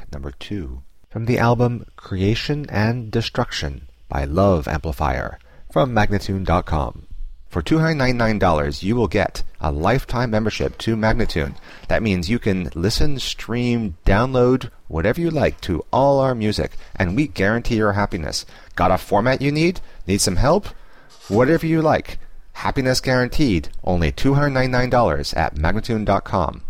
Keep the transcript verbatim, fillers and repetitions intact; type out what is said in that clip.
number two. From the album Creation and Destruction by Love Amplifier from Magnatune dot com. For two hundred ninety-nine dollars, you will get a lifetime membership to Magnatune. That means you can listen, stream, download, whatever you like to all our music, and we guarantee your happiness. Got a format you need? Need some help? Whatever you like. Happiness guaranteed. Only two hundred ninety-nine dollars at Magnatune dot com.